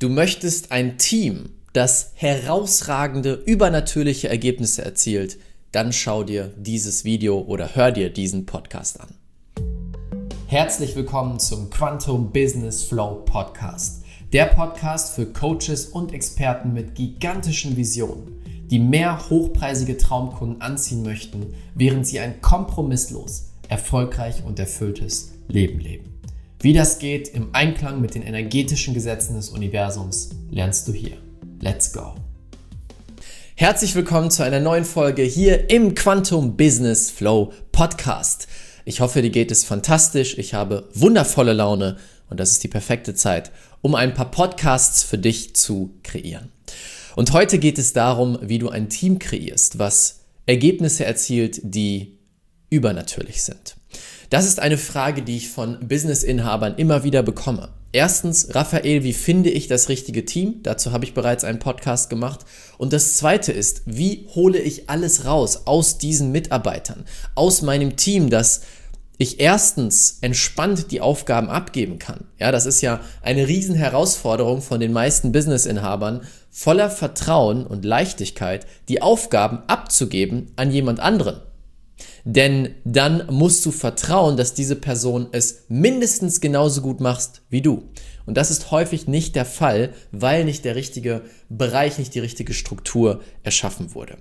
Du möchtest ein Team, das herausragende, übernatürliche Ergebnisse erzielt, dann schau dir dieses Video oder hör dir diesen Podcast an. Herzlich willkommen zum Quantum Business Flow Podcast. Der Podcast für Coaches und Experten mit gigantischen Visionen, die mehr hochpreisige Traumkunden anziehen möchten, während sie ein kompromisslos, erfolgreich und erfülltes Leben leben. Wie das geht im Einklang mit den energetischen Gesetzen des Universums, lernst du hier. Let's go! Herzlich willkommen zu einer neuen Folge hier im Quantum Business Flow Podcast. Ich hoffe, dir geht es fantastisch. Ich habe wundervolle Laune und das ist die perfekte Zeit, um ein paar Podcasts für dich zu kreieren. Und heute geht es darum, wie du ein Team kreierst, was Ergebnisse erzielt, die übernatürlich sind. Das ist eine Frage, die ich von Business-Inhabern immer wieder bekomme. Erstens, Raphael, wie finde ich das richtige Team? Dazu habe ich bereits einen Podcast gemacht. Und das zweite ist, wie hole ich alles raus aus diesen Mitarbeitern, aus meinem Team, dass ich erstens entspannt die Aufgaben abgeben kann. Ja, das ist ja eine riesen Herausforderung von den meisten Business-Inhabern, voller Vertrauen und Leichtigkeit die Aufgaben abzugeben an jemand anderen. Denn dann musst du vertrauen, dass diese Person es mindestens genauso gut macht wie du. Und das ist häufig nicht der Fall, weil nicht der richtige Bereich, nicht die richtige Struktur erschaffen wurde.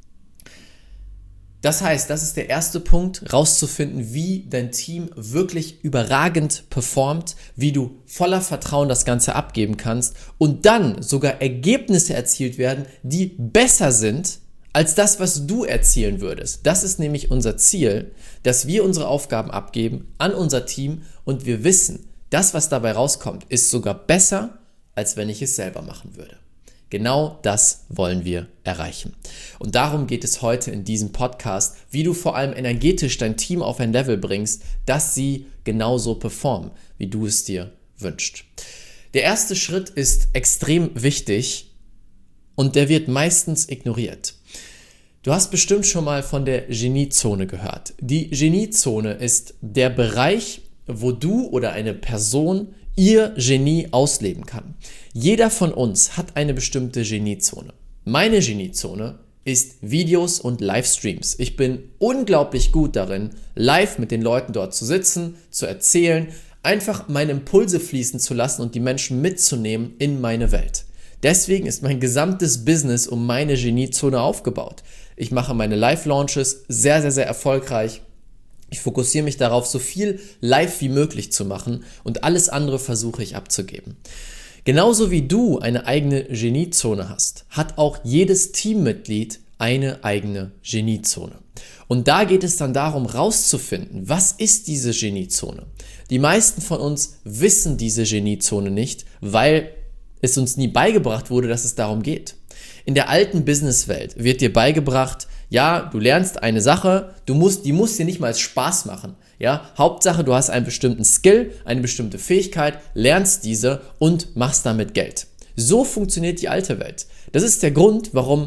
Das heißt, das ist der erste Punkt, rauszufinden, wie dein Team wirklich überragend performt, wie du voller Vertrauen das Ganze abgeben kannst und dann sogar Ergebnisse erzielt werden, die besser sind als das, was du erzielen würdest. Das ist nämlich unser Ziel, dass wir unsere Aufgaben abgeben an unser Team und wir wissen, das, was dabei rauskommt, ist sogar besser, als wenn ich es selber machen würde. Genau das wollen wir erreichen. Und darum geht es heute in diesem Podcast, wie du vor allem energetisch dein Team auf ein Level bringst, dass sie genauso performen, wie du es dir wünschst. Der erste Schritt ist extrem wichtig und der wird meistens ignoriert. Du hast bestimmt schon mal von der Geniezone gehört. Die Geniezone ist der Bereich, wo du oder eine Person ihr Genie ausleben kann. Jeder von uns hat eine bestimmte Geniezone. Meine Geniezone ist Videos und Livestreams. Ich bin unglaublich gut darin, live mit den Leuten dort zu sitzen, zu erzählen, einfach meine Impulse fließen zu lassen und die Menschen mitzunehmen in meine Welt. Deswegen ist mein gesamtes Business um meine Geniezone aufgebaut. Ich mache meine Live-Launches sehr, sehr, sehr erfolgreich. Ich fokussiere mich darauf, so viel live wie möglich zu machen und alles andere versuche ich abzugeben. Genauso wie du eine eigene Geniezone hast, hat auch jedes Teammitglied eine eigene Geniezone. Und da geht es dann darum, rauszufinden, was ist diese Geniezone? Die meisten von uns wissen diese Geniezone nicht, weil es uns nie beigebracht wurde, dass es darum geht. In der alten Businesswelt wird dir beigebracht, ja, du lernst eine Sache, die muss dir nicht mal Spaß machen. Ja, Hauptsache, du hast einen bestimmten Skill, eine bestimmte Fähigkeit, lernst diese und machst damit Geld. So funktioniert die alte Welt. Das ist der Grund, warum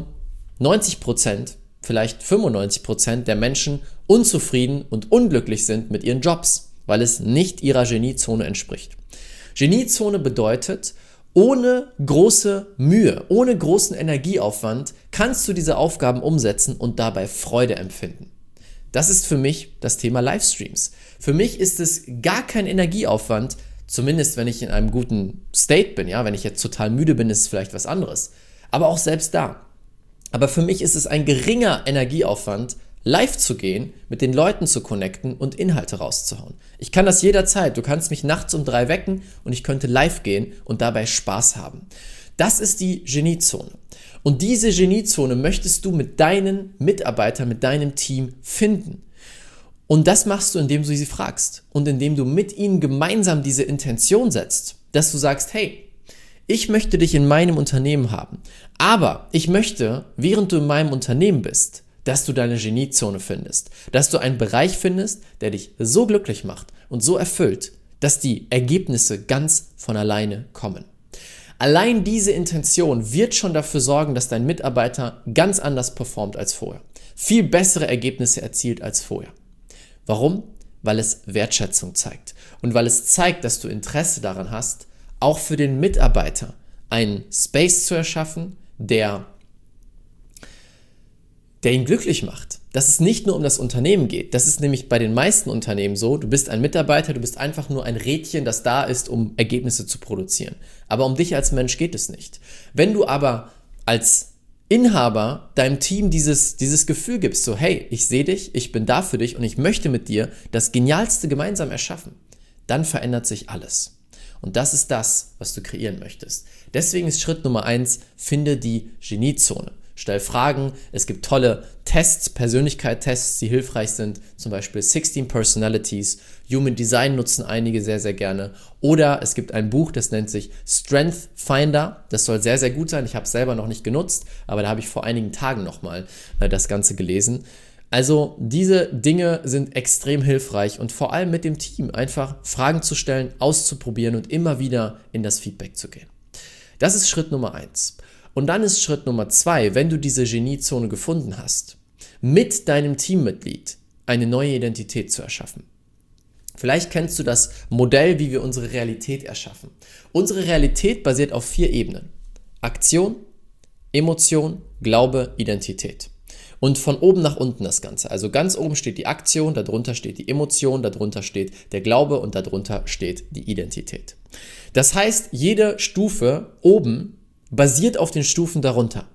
90%, vielleicht 95% der Menschen unzufrieden und unglücklich sind mit ihren Jobs, weil es nicht ihrer Geniezone entspricht. Geniezone bedeutet, ohne große Mühe, ohne großen Energieaufwand kannst du diese Aufgaben umsetzen und dabei Freude empfinden. Das ist für mich das Thema Livestreams. Für mich ist es gar kein Energieaufwand, zumindest wenn ich in einem guten State bin. Ja, wenn ich jetzt total müde bin, ist es vielleicht was anderes. Aber auch selbst da. Aber für mich ist es ein geringer Energieaufwand, live zu gehen, mit den Leuten zu connecten und Inhalte rauszuhauen. Ich kann das jederzeit. Du kannst mich nachts um 3 wecken und ich könnte live gehen und dabei Spaß haben. Das ist die Geniezone. Und diese Geniezone möchtest du mit deinen Mitarbeitern, mit deinem Team finden. Und das machst du, indem du sie fragst und indem du mit ihnen gemeinsam diese Intention setzt, dass du sagst, hey, ich möchte dich in meinem Unternehmen haben, aber ich möchte, während du in meinem Unternehmen bist, dass du deine Geniezone findest, dass du einen Bereich findest, der dich so glücklich macht und so erfüllt, dass die Ergebnisse ganz von alleine kommen. Allein diese Intention wird schon dafür sorgen, dass dein Mitarbeiter ganz anders performt als vorher, viel bessere Ergebnisse erzielt als vorher. Warum? Weil es Wertschätzung zeigt und weil es zeigt, dass du Interesse daran hast, auch für den Mitarbeiter einen Space zu erschaffen, der ihn glücklich macht. Dass es nicht nur um das Unternehmen geht. Das ist nämlich bei den meisten Unternehmen so. Du bist ein Mitarbeiter, du bist einfach nur ein Rädchen, das da ist, um Ergebnisse zu produzieren. Aber um dich als Mensch geht es nicht. Wenn du aber als Inhaber deinem Team dieses Gefühl gibst, so hey, ich sehe dich, ich bin da für dich und ich möchte mit dir das Genialste gemeinsam erschaffen, dann verändert sich alles. Und das ist das, was du kreieren möchtest. Deswegen ist Schritt Nummer 1, finde die Geniezone. Stell Fragen, es gibt tolle Tests, Persönlichkeitstests, die hilfreich sind, zum Beispiel 16 Personalities, Human Design nutzen einige sehr, sehr gerne. Oder es gibt ein Buch, das nennt sich Strength Finder, das soll sehr, sehr gut sein, ich habe es selber noch nicht genutzt, aber da habe ich vor einigen Tagen nochmal das Ganze gelesen. Also diese Dinge sind extrem hilfreich und vor allem mit dem Team einfach Fragen zu stellen, auszuprobieren und immer wieder in das Feedback zu gehen. Das ist Schritt Nummer 1. Und dann ist Schritt Nummer 2, wenn du diese Geniezone gefunden hast, mit deinem Teammitglied eine neue Identität zu erschaffen. Vielleicht kennst du das Modell, wie wir unsere Realität erschaffen. Unsere Realität basiert auf 4 Ebenen. Aktion, Emotion, Glaube, Identität. Und von oben nach unten das Ganze. Also ganz oben steht die Aktion, darunter steht die Emotion, darunter steht der Glaube und darunter steht die Identität. Das heißt, jede Stufe oben basiert auf den Stufen darunter.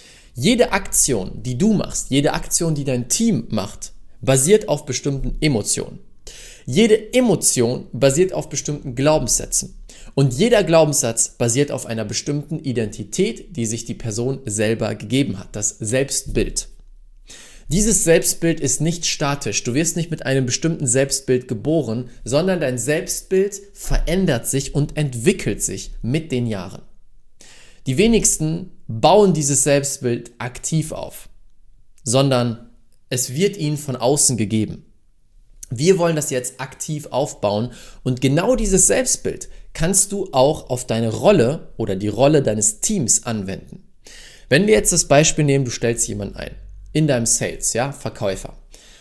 Jede Aktion, die du machst, jede Aktion, die dein Team macht, basiert auf bestimmten Emotionen. Jede Emotion basiert auf bestimmten Glaubenssätzen. Und jeder Glaubenssatz basiert auf einer bestimmten Identität, die sich die Person selber gegeben hat, das Selbstbild. Dieses Selbstbild ist nicht statisch. Du wirst nicht mit einem bestimmten Selbstbild geboren, sondern dein Selbstbild verändert sich und entwickelt sich mit den Jahren. Die wenigsten bauen dieses Selbstbild aktiv auf, sondern es wird ihnen von außen gegeben. Wir wollen das jetzt aktiv aufbauen und genau dieses Selbstbild kannst du auch auf deine Rolle oder die Rolle deines Teams anwenden. Wenn wir jetzt das Beispiel nehmen, du stellst jemanden ein, in deinem Sales, ja, Verkäufer.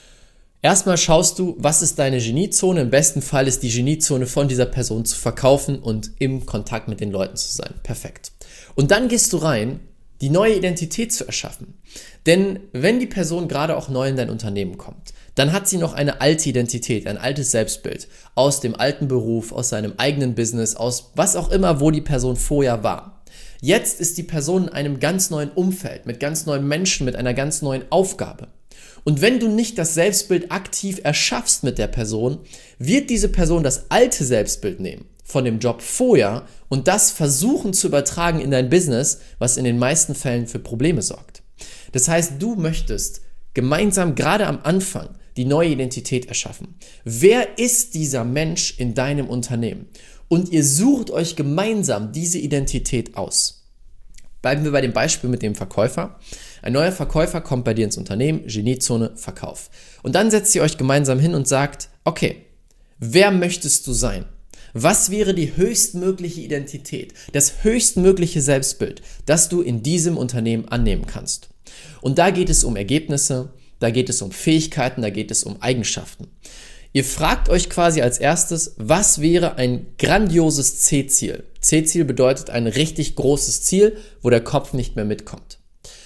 Erstmal schaust du, was ist deine Geniezone? Im besten Fall ist die Geniezone von dieser Person zu verkaufen und im Kontakt mit den Leuten zu sein. Perfekt. Und dann gehst du rein, die neue Identität zu erschaffen. Denn wenn die Person gerade auch neu in dein Unternehmen kommt, dann hat sie noch eine alte Identität, ein altes Selbstbild aus dem alten Beruf, aus seinem eigenen Business, aus was auch immer, wo die Person vorher war. Jetzt ist die Person in einem ganz neuen Umfeld, mit ganz neuen Menschen, mit einer ganz neuen Aufgabe. Und wenn du nicht das Selbstbild aktiv erschaffst mit der Person, wird diese Person das alte Selbstbild nehmen von dem Job vorher und das versuchen zu übertragen in dein Business, was in den meisten Fällen für Probleme sorgt. Das heißt, du möchtest gemeinsam gerade am Anfang die neue Identität erschaffen. Wer ist dieser Mensch in deinem Unternehmen? Und ihr sucht euch gemeinsam diese Identität aus. Bleiben wir bei dem Beispiel mit dem Verkäufer. Ein neuer Verkäufer kommt bei dir ins Unternehmen, Geniezone, Verkauf. Und dann setzt ihr euch gemeinsam hin und sagt, okay, wer möchtest du sein? Was wäre die höchstmögliche Identität, das höchstmögliche Selbstbild, das du in diesem Unternehmen annehmen kannst? Und da geht es um Ergebnisse, da geht es um Fähigkeiten, da geht es um Eigenschaften. Ihr fragt euch quasi als erstes, was wäre ein grandioses C-Ziel? C-Ziel bedeutet ein richtig großes Ziel, wo der Kopf nicht mehr mitkommt.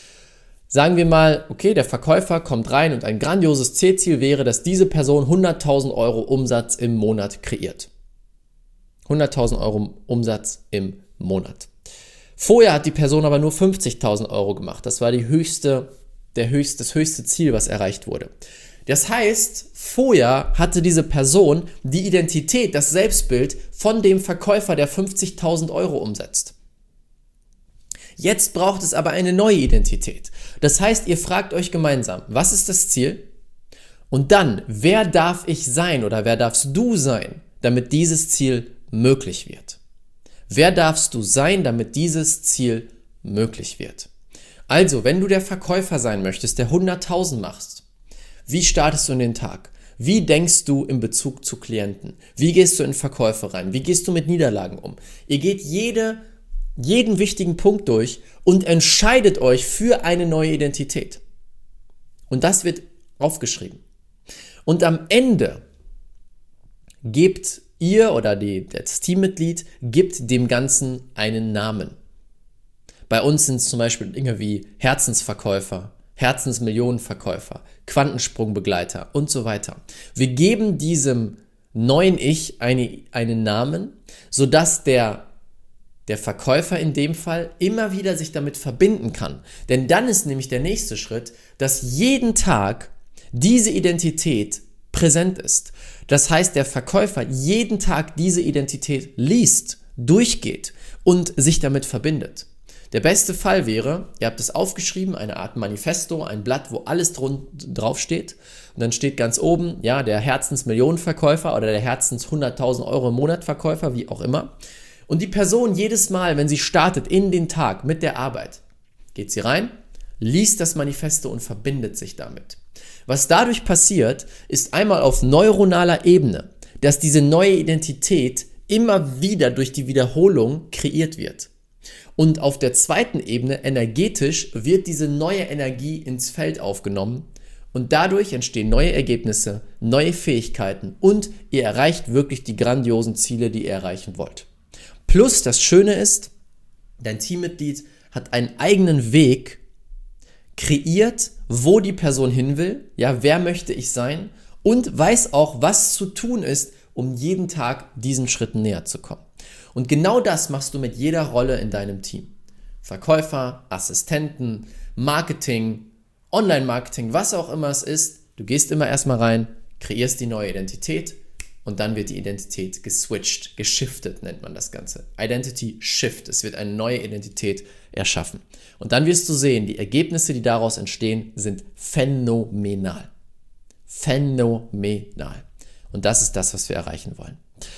Sagen wir mal, okay, der Verkäufer kommt rein und ein grandioses C-Ziel wäre, dass diese Person 100.000 Euro Umsatz im Monat kreiert. 100.000 Euro Umsatz im Monat. Vorher hat die Person aber nur 50.000 Euro gemacht. Das war das höchste Ziel, was erreicht wurde. Das heißt, vorher hatte diese Person die Identität, das Selbstbild von dem Verkäufer, der 50.000 Euro umsetzt. Jetzt braucht es aber eine neue Identität. Das heißt, ihr fragt euch gemeinsam, was ist das Ziel? Und dann, wer darf ich sein oder wer darfst du sein, damit dieses Ziel möglich wird? Wer darfst du sein, damit dieses Ziel möglich wird? Also, wenn du der Verkäufer sein möchtest, der 100.000 machst, wie startest du in den Tag? Wie denkst du in Bezug zu Klienten? Wie gehst du in Verkäufe rein? Wie gehst du mit Niederlagen um? Ihr geht jeden wichtigen Punkt durch und entscheidet euch für eine neue Identität. Und das wird aufgeschrieben. Und am Ende gebt ihr oder das Teammitglied gibt dem Ganzen einen Namen. Bei uns sind es zum Beispiel Dinge wie Herzensverkäufer, Herzensmillionenverkäufer, Quantensprungbegleiter und so weiter. Wir geben diesem neuen Ich einen Namen, sodass der Verkäufer in dem Fall immer wieder sich damit verbinden kann. Denn dann ist nämlich der nächste Schritt, dass jeden Tag diese Identität präsent ist. Das heißt, der Verkäufer jeden Tag diese Identität liest, durchgeht und sich damit verbindet. Der beste Fall wäre, ihr habt es aufgeschrieben, eine Art Manifesto, ein Blatt, wo alles drauf steht. Und dann steht ganz oben, ja, der Herzensmillionenverkäufer oder der Herzens 100.000 Euro im Monat Verkäufer, wie auch immer. Und die Person jedes Mal, wenn sie startet in den Tag mit der Arbeit, geht sie rein, liest das Manifesto und verbindet sich damit. Was dadurch passiert, ist einmal auf neuronaler Ebene, dass diese neue Identität immer wieder durch die Wiederholung kreiert wird. Und auf der zweiten Ebene, energetisch, wird diese neue Energie ins Feld aufgenommen und dadurch entstehen neue Ergebnisse, neue Fähigkeiten und ihr erreicht wirklich die grandiosen Ziele, die ihr erreichen wollt. Plus das Schöne ist, dein Teammitglied hat einen eigenen Weg kreiert, wo die Person hin will, ja, wer möchte ich sein und weiß auch, was zu tun ist, um jeden Tag diesen Schritten näher zu kommen. Und genau das machst du mit jeder Rolle in deinem Team. Verkäufer, Assistenten, Marketing, Online-Marketing, was auch immer es ist. Du gehst immer erstmal rein, kreierst die neue Identität und dann wird die Identität geswitcht, geschiftet nennt man das Ganze. Identity Shift, es wird eine neue Identität erschaffen. Und dann wirst du sehen, die Ergebnisse, die daraus entstehen, sind phänomenal. Phänomenal. Und das ist das, was wir erreichen wollen.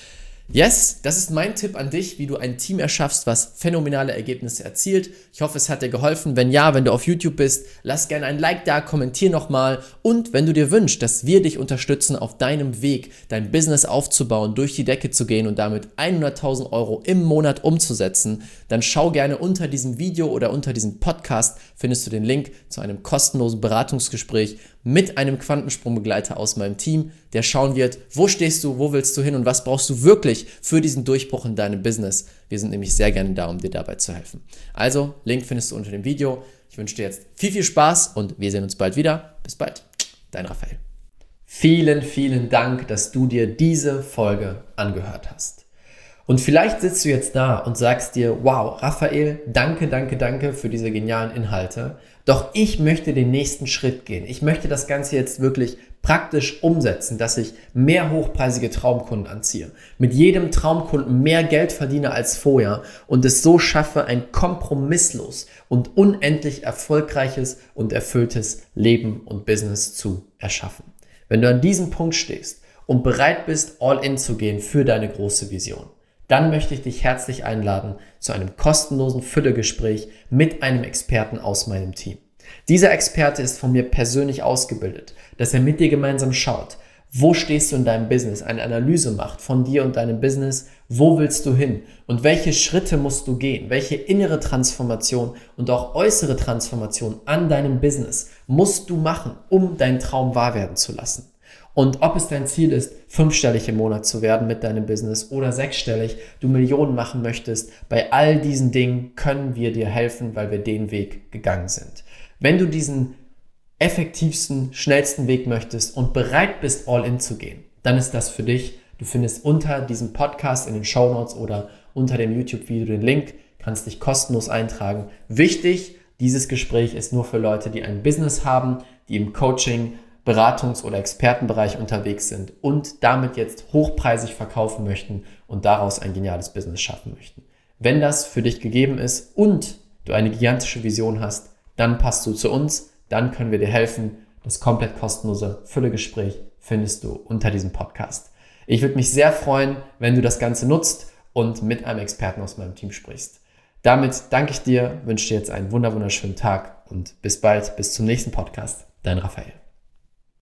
Yes, das ist mein Tipp an dich, wie du ein Team erschaffst, was phänomenale Ergebnisse erzielt. Ich hoffe, es hat dir geholfen. Wenn ja, wenn du auf YouTube bist, lass gerne ein Like da, kommentier nochmal. Und wenn du dir wünschst, dass wir dich unterstützen, auf deinem Weg dein Business aufzubauen, durch die Decke zu gehen und damit 100.000 Euro im Monat umzusetzen, dann schau gerne unter diesem Video oder unter diesem Podcast, findest du den Link zu einem kostenlosen Beratungsgespräch mit einem Quantensprungbegleiter aus meinem Team, der schauen wird, wo stehst du, wo willst du hin und was brauchst du wirklich für diesen Durchbruch in deinem Business. Wir sind nämlich sehr gerne da, um dir dabei zu helfen. Also, Link findest du unter dem Video. Ich wünsche dir jetzt viel, viel Spaß und wir sehen uns bald wieder. Bis bald, dein Raphael. Vielen, vielen Dank, dass du dir diese Folge angehört hast. Und vielleicht sitzt du jetzt da und sagst dir, wow, Raphael, danke für diese genialen Inhalte. Doch ich möchte den nächsten Schritt gehen. Ich möchte das Ganze jetzt wirklich praktisch umsetzen, dass ich mehr hochpreisige Traumkunden anziehe. Mit jedem Traumkunden mehr Geld verdiene als vorher und es so schaffe, ein kompromisslos und unendlich erfolgreiches und erfülltes Leben und Business zu erschaffen. Wenn du an diesem Punkt stehst und bereit bist, all in zu gehen für deine große Vision, dann möchte ich dich herzlich einladen zu einem kostenlosen Füllegespräch mit einem Experten aus meinem Team. Dieser Experte ist von mir persönlich ausgebildet, dass er mit dir gemeinsam schaut, wo stehst du in deinem Business, eine Analyse macht von dir und deinem Business, wo willst du hin und welche Schritte musst du gehen, welche innere Transformation und auch äußere Transformation an deinem Business musst du machen, um deinen Traum wahr werden zu lassen. Und ob es dein Ziel ist, 5-stellig im Monat zu werden mit deinem Business oder 6-stellig, du Millionen machen möchtest, bei all diesen Dingen können wir dir helfen, weil wir den Weg gegangen sind. Wenn du diesen effektivsten, schnellsten Weg möchtest und bereit bist, all in zu gehen, dann ist das für dich. Du findest unter diesem Podcast in den Shownotes oder unter dem YouTube-Video den Link, kannst dich kostenlos eintragen. Wichtig, dieses Gespräch ist nur für Leute, die ein Business haben, die im Coaching, Beratungs- oder Expertenbereich unterwegs sind und damit jetzt hochpreisig verkaufen möchten und daraus ein geniales Business schaffen möchten. Wenn das für dich gegeben ist und du eine gigantische Vision hast, dann passt du zu uns, dann können wir dir helfen. Das komplett kostenlose Füllegespräch findest du unter diesem Podcast. Ich würde mich sehr freuen, wenn du das Ganze nutzt und mit einem Experten aus meinem Team sprichst. Damit danke ich dir, wünsche dir jetzt einen wunderschönen Tag und bis bald, bis zum nächsten Podcast. Dein Raphael.